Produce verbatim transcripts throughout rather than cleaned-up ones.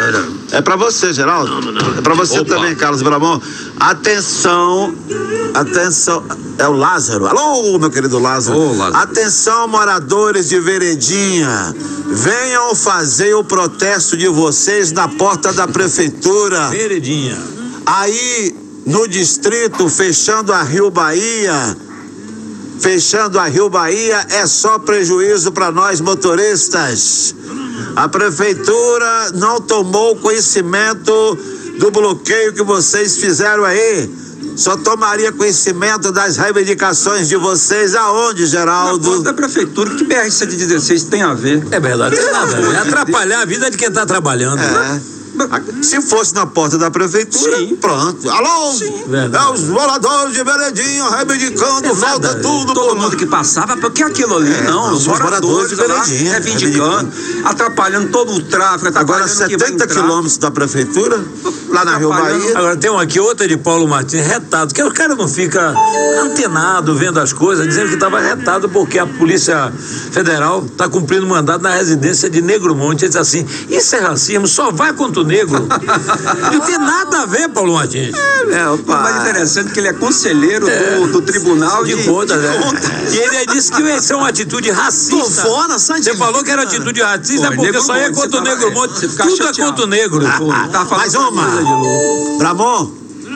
É pra você, Geraldo. Não, não. É pra você Opa. também, Carlos Bramon. Atenção, atenção. É o Lázaro. Alô, meu querido Lázaro. Ô, Lázaro. Atenção, moradores de Veredinha. Venham fazer o protesto de vocês na porta da prefeitura. Veredinha. Aí, no distrito, fechando a Rio Bahia, fechando a Rio Bahia, é só prejuízo para nós motoristas. A prefeitura não tomou conhecimento do bloqueio que vocês fizeram aí. Só tomaria conhecimento das reivindicações de vocês aonde, Geraldo? Na porta da prefeitura, que B R cento e dezesseis tem a ver? É verdade, tem nada. É atrapalhar a vida de quem tá trabalhando. É. Se fosse na porta da prefeitura, Sim. pronto. Alô? Sim. É os moradores de Veredinha reivindicando, É falta nada. tudo. Todo por- mundo que passava, porque aquilo ali, É, não, não, os são os moradores moradores de lá, Veredinha, reivindicando, atrapalhando todo o tráfego, Agora, atrapalhando quem vai setenta entrar. quilômetros da prefeitura, lá na Rio Atrapalhando. Bahia. Agora tem um aqui, outra de Paulo Martins, retado, que o cara não fica antenado vendo as coisas, dizendo que estava retado porque a Polícia Federal está cumprindo mandado na residência de Negromonte. Ele diz assim, isso é racismo, só vai contra o negro. Não tem nada a ver, Paulo Martins. É, O mais interessante é que ele é conselheiro do, do Tribunal de, De contas, de né? contas. E ele disse que isso é uma atitude racista. Tô fora, Sandy. Você falou que era atitude racista, Pô, é porque só ia Negromonte, contra o você tava- Negromonte. você fica Tudo é chateado. contra o negro. Pô, tá falando Mais uma. coisa de louco. Bramon?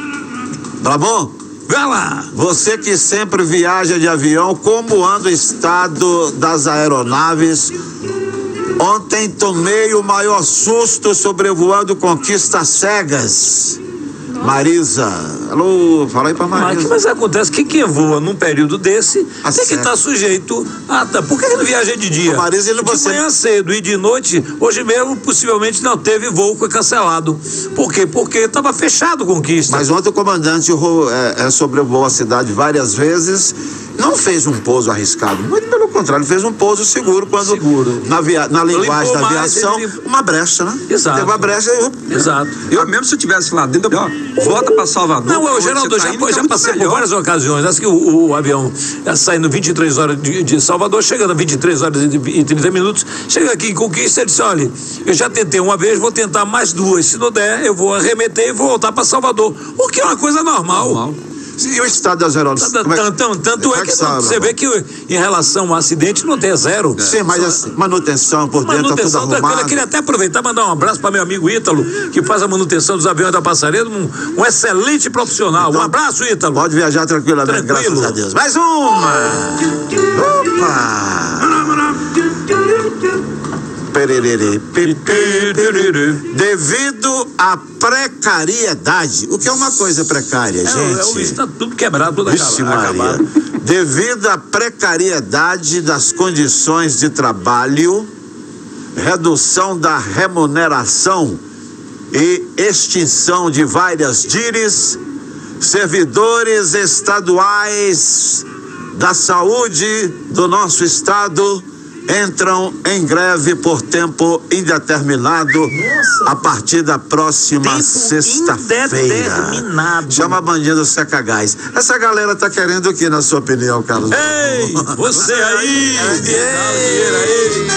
Bramon? Vai lá. Você que sempre viaja de avião, como anda o estado das aeronaves? Ontem tomei o maior susto sobrevoando conquistas cegas. Marisa, alô, fala aí pra Mas, Marisa. mas acontece que quem voa num período desse Ah, tem que certo. estar sujeito a. Tá, por que ele não viaja de dia? Ô, Marisa, ele de você- manhã cedo e de noite, hoje mesmo possivelmente não teve voo, foi cancelado. Por quê? Porque estava fechado Conquista. Mas ontem o comandante ro- é, é, sobrevoou a cidade várias vezes, não fez um pouso arriscado, muito pelo contrário, ele fez um pouso seguro quando Seguro. na, via, na linguagem Limpou da mais, aviação, ele- uma brecha, né? Exato. Teve uma brecha e Exato. Eu mesmo, se eu estivesse lá dentro, eu, ó, volta pra Salvador. Não, pra eu, onde Geraldo, você eu tá já, indo, que já é muito passei por melhor. várias ocasiões. Acho que o, o avião está saindo vinte e três horas de, de Salvador, chegando a vinte e três horas e trinta minutos, chega aqui em Conquista e disse, olha, eu já tentei uma vez, vou tentar mais duas. Se não der, eu vou arremeter e vou voltar para Salvador. O que é uma coisa normal. Normal. E o estado das aeronaves? Tanto, como é que- tanto, tanto como é é que que está, não, você Bramon? vê que em relação ao acidente não tem zero. Sim, mas assim, manutenção por dentro, tá tudo Manutenção tranquila. arrumado. Eu queria até aproveitar e mandar um abraço para meu amigo Ítalo, que faz a manutenção dos aviões da Passaredo, um, um excelente profissional. Então, um abraço, Ítalo. Pode viajar tranquilamente, Tranquilo. graças a Deus. Mais uma! Opa! Pererê, pe- Devido à precariedade, o que é uma coisa precária, É, gente? é, o bicho tá tudo quebrado, tudo Vixe acabado. Maria. Devido à precariedade das condições de trabalho, redução da remuneração e extinção de várias DIRES, servidores estaduais da saúde do nosso estado entram em greve por tempo indeterminado a partir da próxima Tempo sexta-feira. indeterminado. Chama a bandido seca gás. Essa galera tá querendo o que, na sua opinião, Carlos? Ei, você aí! Ei, dinheiro aí!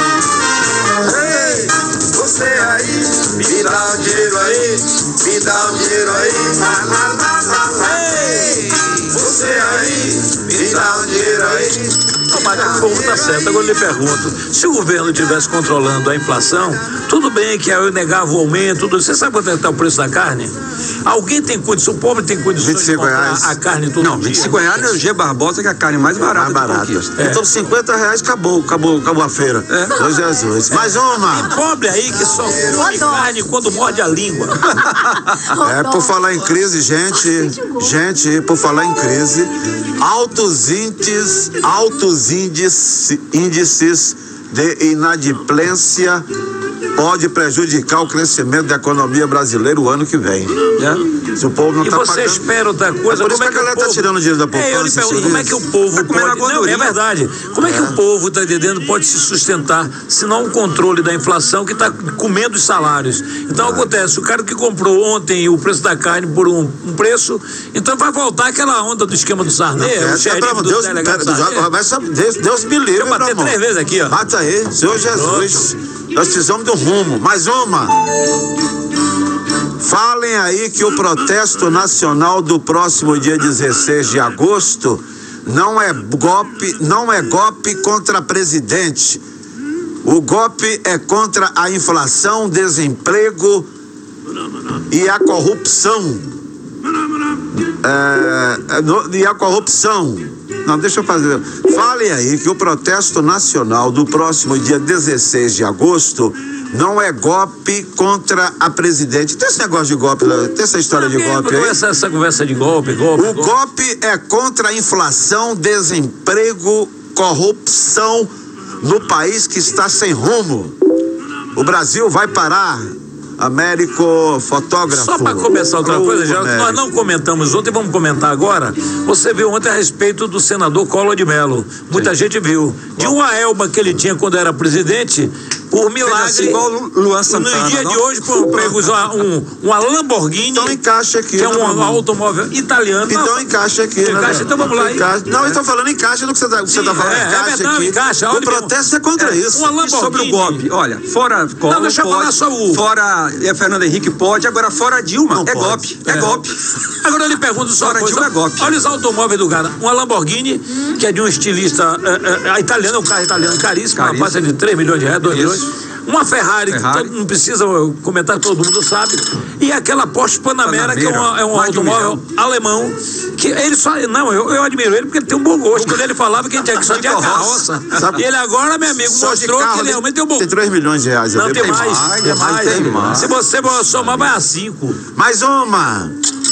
Ei, você aí, me dá o dinheiro aí, me dá o dinheiro aí. Na, na, na, na, na. Ei, você aí, me dá o dinheiro aí. Mas o povo tá certo. Agora eu lhe pergunto, se o governo estivesse controlando a inflação, tudo bem que eu negava o aumento, tudo. Você sabe quanto é que tá o preço da carne? Alguém tem condição, o pobre tem condições vinte e cinco de comprar reais. a carne todo Não, dia? vinte e cinco reais é o G Barbosa, que é a carne mais barata. Mais de barato. Conquista. É. Então cinquenta reais acabou, acabou, acabou a feira. É. Ô Jesus. Mais uma. Pobre aí que só come carne quando morde a língua. É, por falar em crise, gente, gente, por falar em crise, altos índices, altos índices, índices de inadimplência pode prejudicar o crescimento da economia brasileira o ano que vem. É. Se o povo não e tá você pagando... espera outra coisa, É por isso como é que a que o galera tá povo... tirando dinheiro da poupança. É, eu lhe pergunto, senhor como é que o povo Tá comendo a pode... Não, é gordurinha. verdade. Como é que É. o povo, tá entendendo, pode se sustentar se não há um controle da inflação que está comendo os salários? Então, acontece, o cara que comprou ontem o preço da carne por um, um preço, então vai voltar aquela onda do esquema do Sarney, É, o xerife é, do Deus, delegado pera, Sarney. vai saber, Deus, Deus me livre, Deixa eu bater meu irmão. três vezes aqui, ó. Bata aí, Senhor Jesus. Nós precisamos de um rumo. Mais uma. Falem aí que o protesto nacional do próximo dia dezesseis de agosto não é golpe, não é golpe contra presidente. O golpe é contra a inflação, desemprego e a corrupção. É, no, e a corrupção. Não, deixa eu fazer. Falem aí que o protesto nacional do próximo dia dezesseis de agosto não é golpe contra a presidente. Tem esse negócio de golpe, tem essa história de golpe aí? Essa, essa conversa de golpe, golpe. O golpe é contra a inflação, desemprego, corrupção no país que está sem rumo. O Brasil vai parar. Américo, fotógrafo. Só para começar outra Ô, coisa, já, Américo. nós não comentamos ontem, vamos comentar agora. Você viu ontem a respeito do senador Collor de Mello. Muita Sim. gente viu. De uma elba que ele tinha quando era presidente, por milagre. Assim, igual o Luan Santana. No dia não? de hoje, por pego um, uma Lamborghini. Então encaixa aqui. Que é né, um meu irmão? automóvel italiano. Então Não, encaixa aqui. né, Encaixa, né? então vamos lá. Encaixa. Não, eu tô falando encaixa no que você tá, que você Sim, tá falando. é, é encaixa verdade, aqui. encaixa. O Olha, protesto é contra é, isso. uma E sobre o Lamborghini. golpe, olha, fora Collor, Não, deixa eu pode, falar só o- fora é, Fernando Henrique pode, agora fora Dilma, Não é pode. golpe, é, É. golpe. Agora eu lhe pergunto só Fora uma coisa. Dilma é golpe. Olha os automóveis do cara. Uma Lamborghini, que é de um estilista é, é, italiano, é um carro italiano caríssimo, uma Caríssimo. passa de três milhões de reais, dois Isso. milhões. Uma Ferrari, Ferrari. que todo, não precisa comentar, todo mundo sabe. E aquela Porsche Panamera, que é, uma, é um mais de um automóvel alemão, que ele só. Não, eu, eu admiro ele porque ele tem um bom gosto. Quando ele falava que tinha, que só De tinha carroça. carroça. Sabe? E ele agora, meu amigo, Só de mostrou carro, que ele realmente tem um bom Tem três milhões de reais. Não, ali. tem mais, mais, tem mais. tem mais. Se você somar, vai a cinco. Mais uma.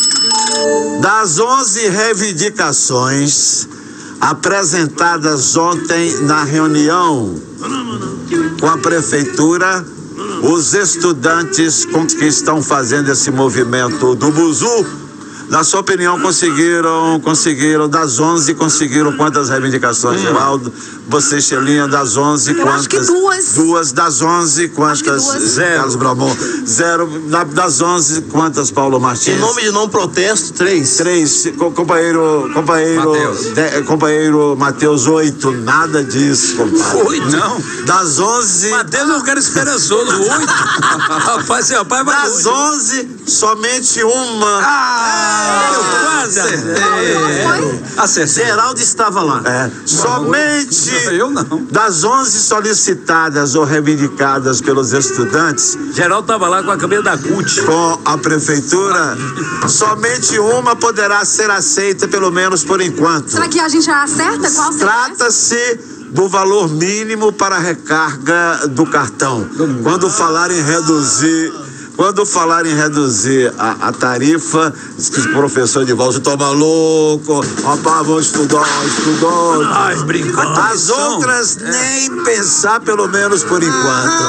Das onze reivindicações apresentadas ontem na reunião com a prefeitura, os estudantes com- que estão fazendo esse movimento do Buzu, na sua opinião, conseguiram, conseguiram, das onze, conseguiram quantas reivindicações, Geraldo? Você, Chelinha, das onze, Eu quantas? acho que duas. Duas, das onze, quantas? duas. Zero. Carlos Bramon. Zero. Da- Das onze, quantas, Paulo Martins? Em nome de não protesto, três. Três, co- companheiro, companheiro, Mateus. de- companheiro Matheus, oito, nada disso, compadre. Oito? Não. Das onze, Matheus é um cara esperançoso, oito. Rapaz, esse rapaz vai das longe. onze, somente uma. Eu quase Acertei. Acertei. Geraldo estava lá. É, somente Eu não. das onze solicitadas ou reivindicadas pelos estudantes Geraldo tava lá com a camisa da C U T. com a prefeitura, somente uma poderá ser aceita, pelo menos por enquanto. Será que a gente já acerta? Qual será? Trata-se do valor mínimo para a recarga do cartão. Quando falar em reduzir, quando falar em reduzir a, a tarifa, diz que o professor de volta toma louco, rapaz, vamos estudar, estudar. Ai, brincou. As outras nem pensar, pelo menos por enquanto.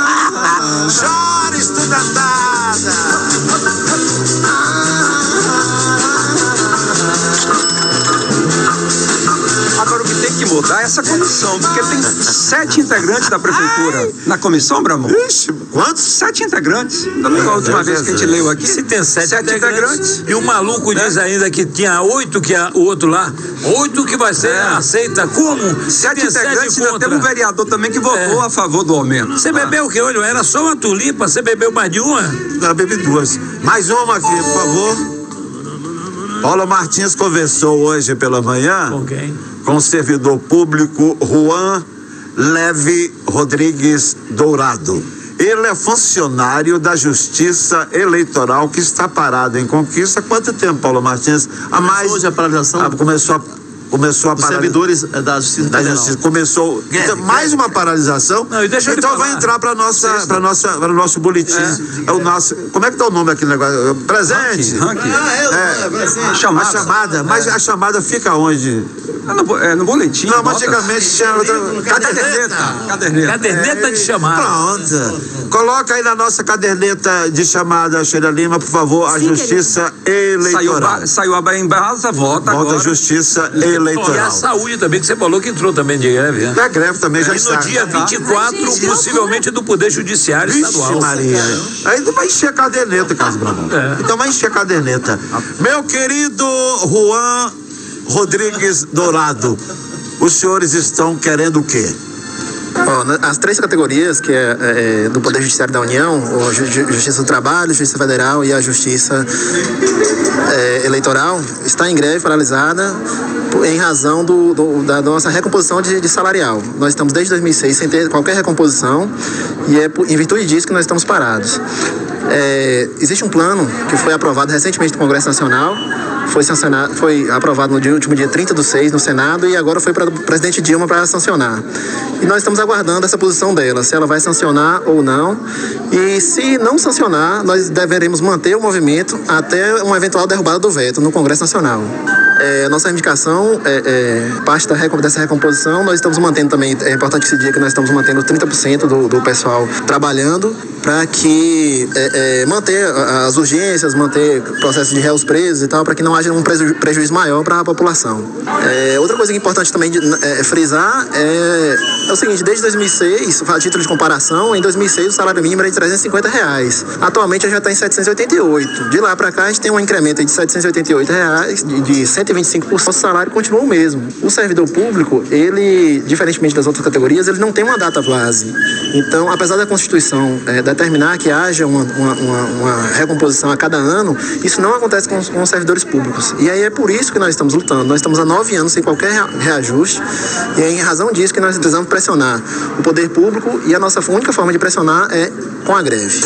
Chora, estudantada! Agora o que tem que mudar é essa comissão, porque tem sete integrantes da prefeitura na comissão, Bramon. Ixi, quantos? Sete integrantes. Não lembro a última vez que a gente leu aqui. Se tem sete, Sete integrantes, integrantes. e o maluco diz ainda que tinha oito, que é o outro lá, oito que vai ser É. aceita. Como? Se Sete tem integrantes, ainda contra. teve um vereador também que votou É. a favor do aumento. Você bebeu o que hoje? Era só uma tulipa, você bebeu mais de uma? Eu bebi duas. Mais uma aqui, por favor. Paulo Martins conversou hoje pela manhã Com quem? com o servidor público Juan Leve Rodrigues Dourado. Ele é funcionário da Justiça Eleitoral que está parado em Conquista há quanto tempo, Paulo Martins? Há mais. Hoje a paralisação. Ah, começou a... começou a Os paralisar. servidores da Justiça Da Federal. justiça começou então, mais uma paralisação. Não, e deixa eu lhe então falar. vai entrar para nossa, para nossa, para o nosso boletim. É. o nosso. Como é que tá o nome daquele negócio? Presente. Ranking. Ah, é, É. é, presente. A Chamada. chamada. Mas a chamada fica onde? É no, bo- é no boletim. Não, mas nota. antigamente tinha outra. Caderneta. Caderneta. Caderneta de chamada. Pronto. Coloca aí na nossa caderneta de chamada, Sheila Lima, por favor, a Sim, Justiça Saiu, Eleitoral. ba- saiu a embasa, Volta volta a agora. Justiça E a Eleitoral. saúde também, que você falou que entrou também de greve, né? A greve também já E está. no dia vinte e quatro, Ai, gente, possivelmente do Poder Judiciário Vixe Estadual. Maria. Aí não vai encher a caderneta, Carlos Bravo. É. Então vai encher a caderneta. Meu querido Juan Rodrigues Dourado, os senhores estão querendo o quê? Ó, na- as três categorias, que é, é, do Poder Judiciário da União, a Ju- Ju- Justiça do Trabalho, Justiça Federal e a Justiça é, Eleitoral, está em greve paralisada por- em razão do, do- da nossa recomposição de, de salarial. Nós estamos desde dois mil e seis sem ter qualquer recomposição e é por- em virtude disso que nós estamos parados. É, existe um plano que foi aprovado recentemente no Congresso Nacional, foi, sancionado, foi aprovado no dia, último dia trinta do seis no Senado e agora foi para o presidente Dilma para sancionar. E nós estamos aguardando essa posição dela, se ela vai sancionar ou não. E se não sancionar, nós deveremos manter o movimento até uma eventual derrubada do veto no Congresso Nacional. É, nossa reivindicação é, é parte da, recom- dessa recomposição. Nós estamos mantendo também, é importante que se diga que nós estamos mantendo trinta por cento do, do pessoal trabalhando para que é, é, manter a- as urgências, manter o processo de réus presos e tal, para que não haja um preju- prejuízo maior para a população. É, outra coisa que é importante também de, é, frisar é, é o seguinte: desde dois mil e seis, a título de comparação, em dois mil e seis o salário mínimo era de trezentos e cinquenta reais. Atualmente já está em setecentos e oitenta e oito. De lá para cá a gente tem um incremento aí de setecentos e oitenta e oito reais, de, de cento e vinte e cinco por cento. O salário continua o mesmo. O servidor público, ele, diferentemente das outras categorias, ele não tem uma data base. Então, apesar da Constituição é, determinar que haja uma, uma, uma, uma recomposição a cada ano, isso não acontece com os, com os servidores públicos. E aí é por isso que nós estamos lutando. Nós estamos há nove anos sem qualquer rea- reajuste, e é em razão disso que nós precisamos pressionar o poder público, e a nossa única forma de pressionar é com a greve.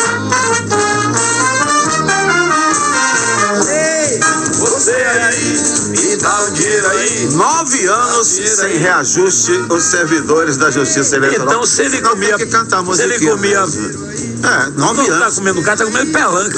Você aí, me dá o dinheiro aí. Nove anos sem reajuste os servidores da Justiça Eleitoral. Então, se ele Não, comia. tem que cantar a Se ele musiquinha comia. mesmo. É, nove Não tá anos. comendo carne, tá comendo pelanca.